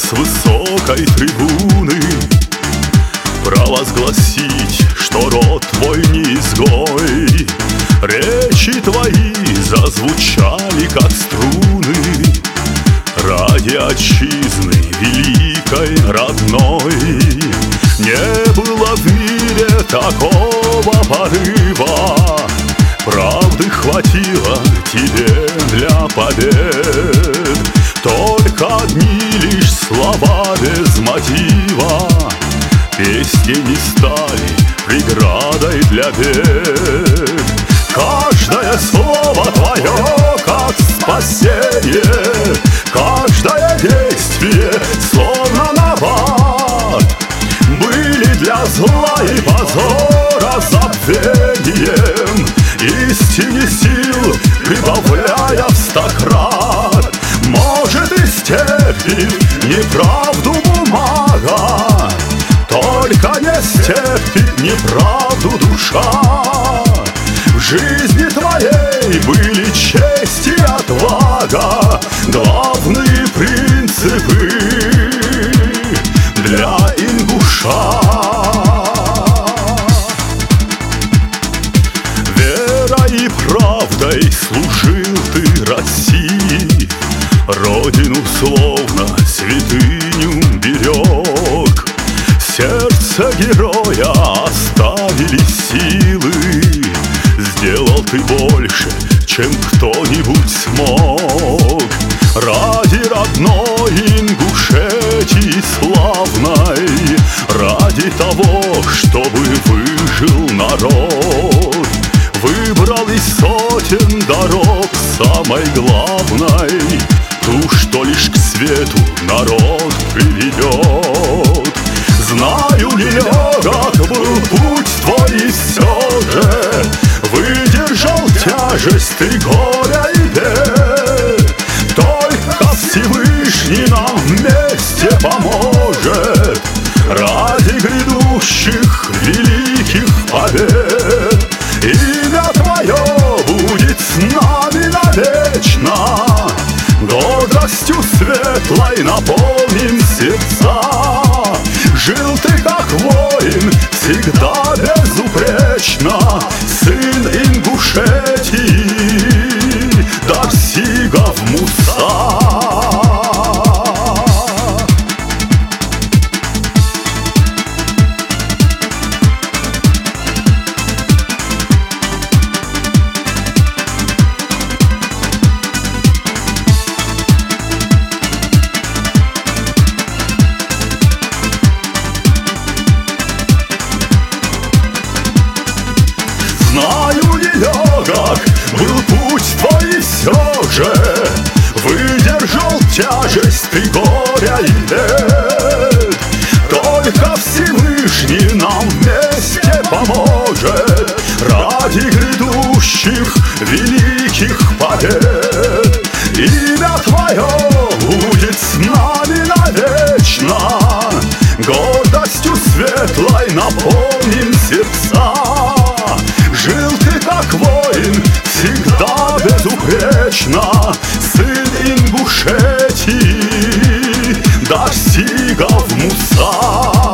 с высокой трибуны провозгласить, что род твой не изгой. Речи твои зазвучали, как струны, ради отчизны великой родной. Не было в мире такого порыва, правды хватило тебе для побед. Только одни лишь слова без мотива песни не стали преградой для бед. Каждое слово твое, как спасение, каждое действие, словно набат, были для зла и позора забвением, истине сил прибавляя в 100 крат. Может, и стерпит неправду бумага, только не стерпит неправду душа. В жизни твоей были честь и отвага, главные принципы для ингуша. Верой и правдой служил ты России, родину словно святыню берег. Сердце героя оставили силы, сделал ты больше, чем кто-нибудь смог. Ради родной Ингушетии славной, ради того, чтобы выжил народ, выбрал из сотен дорог самой главной ту, что лишь к свету народ приведет. Знаю, нелегок был путь твой, и все же выдержал тяжесть ты горя и бед. Только Всевышний нам вместе поможет ради грядущих великих побед. Имя твое будет с нами навечно, гордостью светлой наполним сердца. Жил ты как воин, всегда безупречно, сын Ингушетии, Дарсигов Муса. Знаю, нелегок был путь твой, и все же выдержал тяжесть ты горя и бед. Только Всевышний нам вместе поможет ради грядущих великих побед. Имя твое будет с нами навечно, гордостью светлой наполним сердца. Жил ты как воин, всегда безупречно, сын Ингушетии, Дарсигов Муса.